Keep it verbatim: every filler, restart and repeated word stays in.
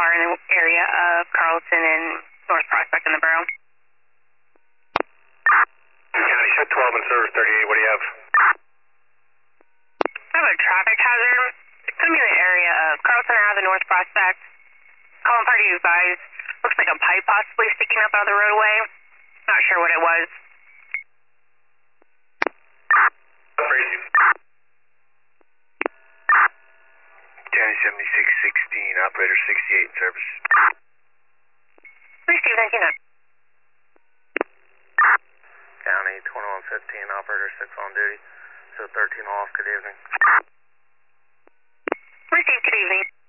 car in the area of Carlton and North Prospect in the borough. County, ship twelve and service thirty-eight, what do you have? I have a traffic hazard. It's going to be in the area of Carlton Ave and North Prospect. Calling party you guys. Looks like a pipe possibly sticking up out of the roadway. Not sure what it was. Crazy. County seventy-six sixteen, operator sixty-eight in service. Receive nineteen hundred. County twenty-one fifteen, operator six on duty. So thirteen off, good evening. Receive, good evening.